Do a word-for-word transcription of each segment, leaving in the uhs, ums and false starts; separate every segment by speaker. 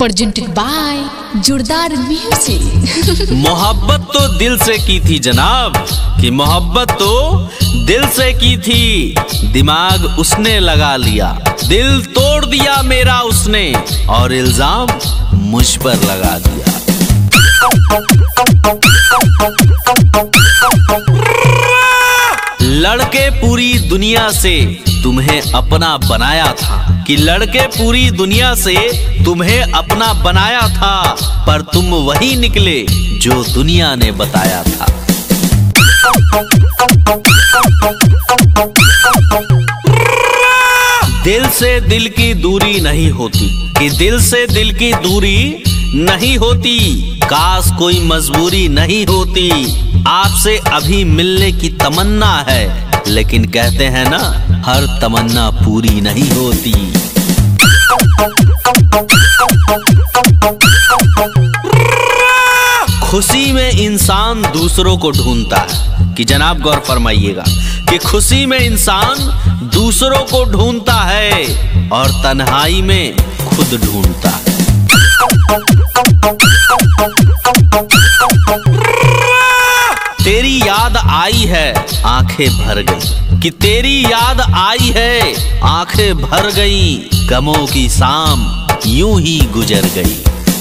Speaker 1: Presented by जोरदार music.
Speaker 2: मोहब्बत तो दिल से की थी जनाब, कि मोहब्बत तो दिल से की थी, दिमाग उसने लगा लिया, दिल तोड़ दिया मेरा उसने और इल्जाम मुझ पर लगा दिया। लड़के पूरी दुनिया से तुम्हें अपना बनाया था, कि लड़के पूरी दुनिया से तुम्हें अपना बनाया था, पर तुम वही निकले जो दुनिया ने बताया था। दिल से दिल की दूरी नहीं होती, कि दिल से दिल की दूरी नहीं होती, काश कोई मजबूरी नहीं होती, आपसे अभी मिलने की तमन्ना है, लेकिन कहते हैं ना हर तमन्ना पूरी नहीं होती। खुशी में इंसान दूसरों को ढूंढता है, कि जनाब गौर फरमाइएगा कि खुशी में इंसान दूसरों को ढूंढता है और तन्हाई में खुद ढूंढता है। तेरी याद आई है आंखें भर गई, कि तेरी याद आई है आंखें भर गई, गमों की शाम यूं ही गुजर गई।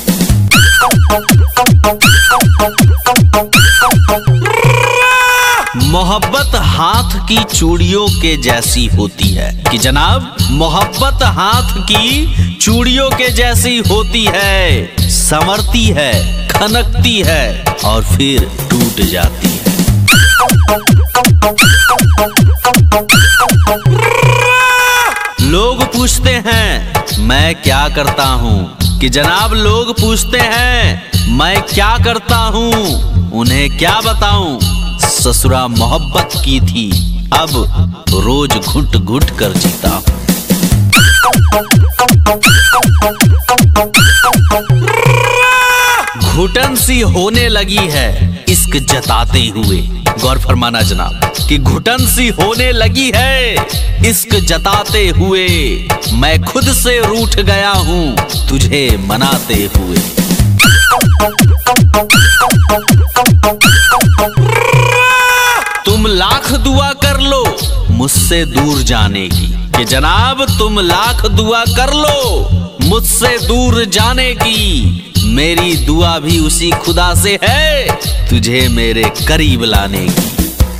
Speaker 2: मोहब्बत हाथ की चूड़ियों के जैसी होती है, कि जनाब मोहब्बत हाथ की चूड़ियों के जैसी होती है, संवरती है, खनकती है और फिर टूट जाती है। लोग पूछते हैं मैं क्या करता हूँ, कि जनाब लोग पूछते हैं मैं क्या करता हूँ, उन्हें क्या बताऊं, ससुरा मोहब्बत की थी, अब रोज घुट घुट कर जीता हूं। घुटन सी होने लगी है इश्क जताते हुए, गौर फरमाना जनाब कि घुटन सी होने लगी है इश्क जताते हुए, मैं खुद से रूठ गया हूं तुझे मनाते हुए। तुम लाख दुआ कर लो मुझसे दूर जाने की, कि जनाब तुम लाख दुआ कर लो मुझसे दूर जाने की, मेरी दुआ भी उसी खुदा से है तुझे मेरे करीब लाने की।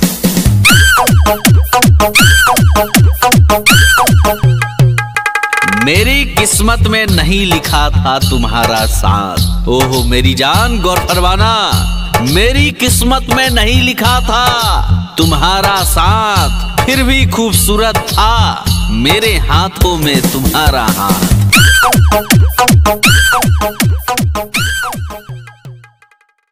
Speaker 2: मेरी किस्मत में नहीं लिखा था तुम्हारा साथ, ओहो मेरी जान गौर फरमाना, मेरी किस्मत में नहीं लिखा था तुम्हारा साथ, फिर भी खूबसूरत था मेरे हाथों में तुम्हारा हाथ।